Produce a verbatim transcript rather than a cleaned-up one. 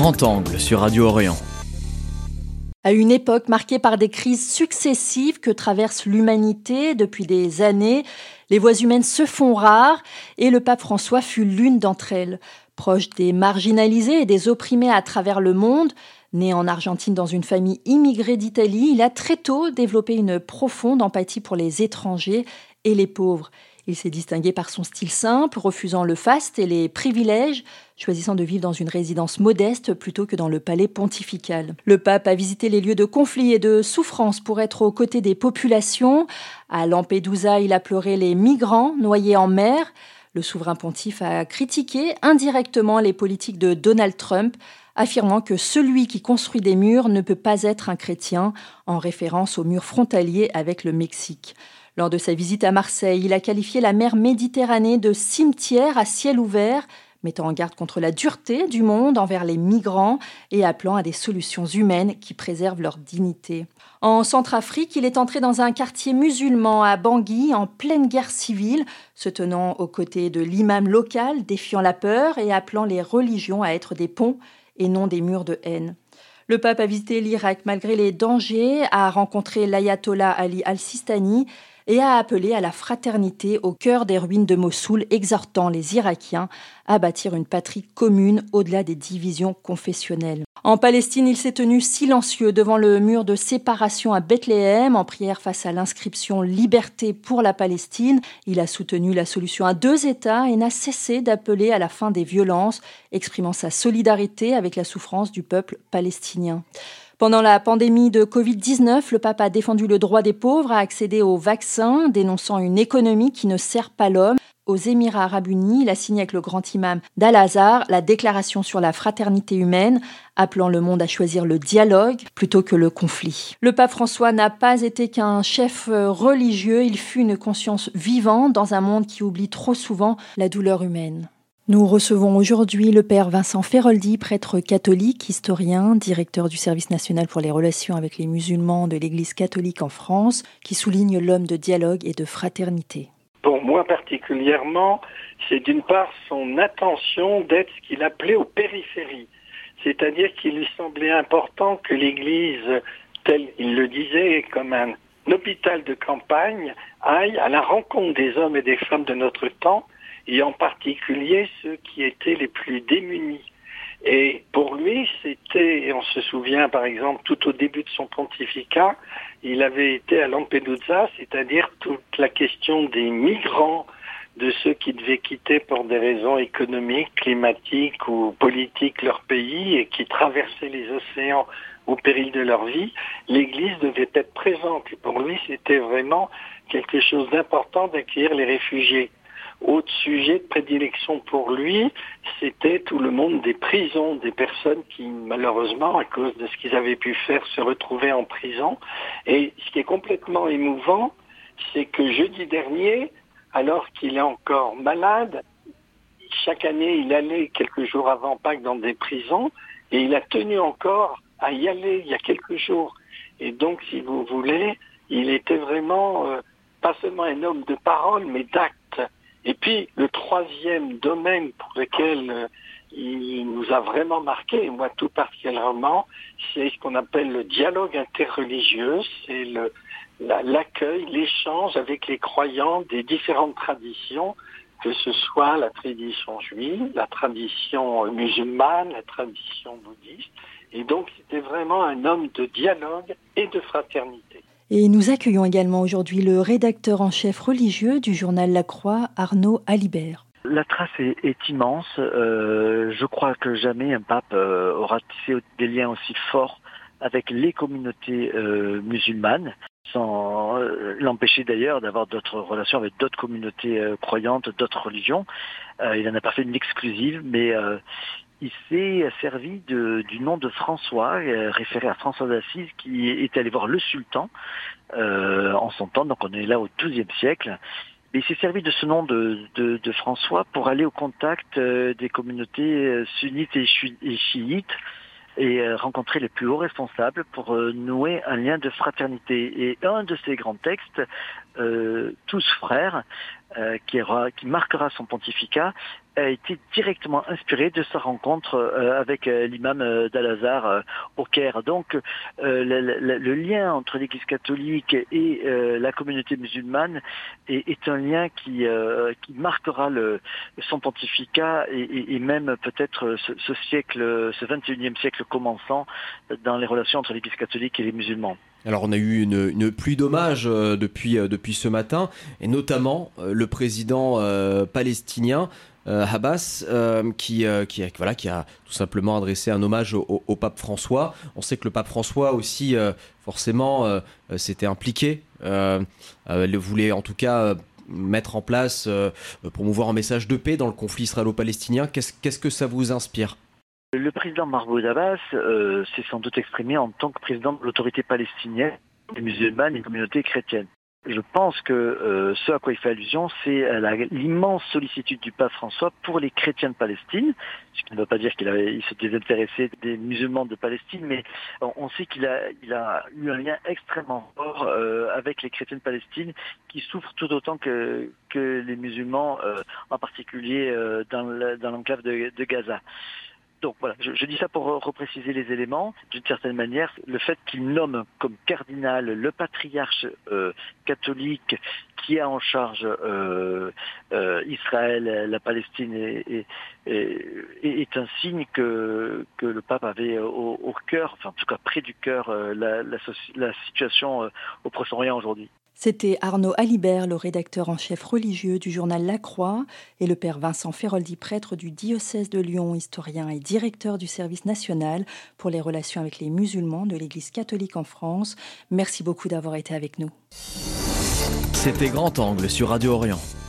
Grand Angle sur Radio Orient. À une époque marquée par des crises successives que traverse l'humanité depuis des années, les voix humaines se font rares et le pape François fut l'une d'entre elles. Proche des marginalisés et des opprimés à travers le monde, né en Argentine dans une famille immigrée d'Italie, il a très tôt développé une profonde empathie pour les étrangers et les pauvres. Il s'est distingué par son style simple, refusant le faste et les privilèges, choisissant de vivre dans une résidence modeste plutôt que dans le palais pontifical. Le pape a visité les lieux de conflit et de souffrance pour être aux côtés des populations. À Lampedusa, il a pleuré les migrants noyés en mer. Le souverain pontife a critiqué indirectement les politiques de Donald Trump, affirmant que celui qui construit des murs ne peut pas être un chrétien, en référence aux murs frontaliers avec le Mexique. Lors de sa visite à Marseille, il a qualifié la mer Méditerranée de cimetière à ciel ouvert, mettant en garde contre la dureté du monde envers les migrants et appelant à des solutions humaines qui préservent leur dignité. En Centrafrique, il est entré dans un quartier musulman à Bangui en pleine guerre civile, se tenant aux côtés de l'imam local, défiant la peur et appelant les religions à être des ponts et non des murs de haine. Le pape a visité l'Irak malgré les dangers, a rencontré l'ayatollah Ali al-Sistani et a appelé à la fraternité au cœur des ruines de Mossoul, exhortant les Irakiens à bâtir une patrie commune au-delà des divisions confessionnelles. En Palestine, il s'est tenu silencieux devant le mur de séparation à Bethléem, en prière face à l'inscription « Liberté pour la Palestine ». Il a soutenu la solution à deux États et n'a cessé d'appeler à la fin des violences, exprimant sa solidarité avec la souffrance du peuple palestinien. Pendant la pandémie de covid dix-neuf, le pape a défendu le droit des pauvres à accéder aux vaccins, dénonçant une économie qui ne sert pas l'homme. Aux Émirats arabes unis, il a signé avec le grand imam d'Al-Azhar la déclaration sur la fraternité humaine, appelant le monde à choisir le dialogue plutôt que le conflit. Le pape François n'a pas été qu'un chef religieux, il fut une conscience vivante dans un monde qui oublie trop souvent la douleur humaine. Nous recevons aujourd'hui le père Vincent Feroldi, prêtre catholique, historien, directeur du Service national pour les relations avec les musulmans de l'Église catholique en France, qui souligne l'homme de dialogue et de fraternité. Pour moi particulièrement, c'est d'une part son attention d'être ce qu'il appelait aux périphéries. C'est-à-dire qu'il lui semblait important que l'Église, tel il le disait, comme un hôpital de campagne, aille à la rencontre des hommes et des femmes de notre temps, et en particulier ceux qui étaient les plus démunis. Et pour lui, c'était, et on se souvient par exemple tout au début de son pontificat, il avait été à Lampedusa, c'est-à-dire toute la question des migrants, de ceux qui devaient quitter pour des raisons économiques, climatiques ou politiques leur pays et qui traversaient les océans au péril de leur vie. L'Église devait être présente. Et pour lui, c'était vraiment quelque chose d'important d'accueillir les réfugiés. Autre sujet de prédilection pour lui, c'était tout le monde des prisons, des personnes qui, malheureusement, à cause de ce qu'ils avaient pu faire, se retrouvaient en prison. Et ce qui est complètement émouvant, c'est que jeudi dernier, alors qu'il est encore malade, chaque année, il allait quelques jours avant Pâques dans des prisons, et il a tenu encore à y aller il y a quelques jours. Et donc, si vous voulez, il était vraiment, euh, pas seulement un homme de parole, mais d'acte. Et puis, le troisième domaine pour lequel euh, il nous a vraiment marqué, et moi tout particulièrement, c'est ce qu'on appelle le dialogue interreligieux, c'est le, la, l'accueil, l'échange avec les croyants des différentes traditions, que ce soit la tradition juive, la tradition musulmane, la tradition bouddhiste. Et donc, c'était vraiment un homme de dialogue et de fraternité. Et nous accueillons également aujourd'hui le rédacteur en chef religieux du journal La Croix, Arnaud Alibert. La trace est, est immense. Euh, je crois que jamais un pape euh, aura tissé des liens aussi forts avec les communautés euh, musulmanes, sans euh, l'empêcher d'ailleurs d'avoir d'autres relations avec d'autres communautés euh, croyantes, d'autres religions. Euh, il n'en a pas fait une exclusive, mais euh, il s'est servi de, du nom de François, euh, référé à François d'Assise, qui est allé voir le sultan euh, en son temps, donc on est là au douzième siècle. Et il s'est servi de ce nom de, de, de François pour aller au contact euh, des communautés euh, sunnites et, chi- et chiites et euh, rencontrer les plus hauts responsables pour euh, nouer un lien de fraternité. Et un de ces grands textes, euh, Tous frères, euh, qui, aura, qui marquera son pontificat, a été directement inspiré de sa rencontre euh, avec euh, l'imam euh, d'Al-Azhar euh, au Caire. Donc euh, le, le, le lien entre l'Église catholique et euh, la communauté musulmane est, est un lien qui, euh, qui marquera le, son pontificat et, et, et même peut-être ce, ce siècle, ce vingt et unième siècle commençant dans les relations entre l'Église catholique et les musulmans. Alors on a eu une, une pluie d'hommages euh, depuis, euh, depuis ce matin, et notamment euh, le président euh, palestinien euh, Abbas euh, qui, euh, qui, voilà, qui a tout simplement adressé un hommage au, au, au pape François. On sait que le pape François aussi euh, forcément euh, s'était impliqué, euh, euh, le voulait en tout cas euh, mettre en place, euh, promouvoir un message de paix dans le conflit israélo-palestinien. Qu'est-ce, qu'est-ce que ça vous inspire ? Le président Mahmoud Abbas euh, s'est sans doute exprimé en tant que président de l'autorité palestinienne, des musulmanes et des communautés chrétiennes. Je pense que euh, ce à quoi il fait allusion, c'est la, l'immense sollicitude du pape François pour les chrétiens de Palestine, ce qui ne veut pas dire qu'il a, il se désintéressait des musulmans de Palestine, mais on, on sait qu'il a, il a eu un lien extrêmement fort euh, avec les chrétiens de Palestine, qui souffrent tout autant que, que les musulmans, euh, en particulier euh, dans, la, dans l'enclave de, de Gaza. Donc voilà, je, je dis ça pour repréciser les éléments. D'une certaine manière, le fait qu'il nomme comme cardinal le patriarche euh, catholique qui a en charge euh, euh, Israël, la Palestine, et, et, et, est un signe que, que le pape avait au, au cœur, enfin en tout cas près du cœur, euh, la, la, la situation euh, au Proche-Orient aujourd'hui. C'était Arnaud Alibert, le rédacteur en chef religieux du journal La Croix, et le père Vincent Feroldi, prêtre du diocèse de Lyon, historien et directeur du service national pour les relations avec les musulmans de l'Église catholique en France. Merci beaucoup d'avoir été avec nous. C'était Grand Angle sur Radio Orient.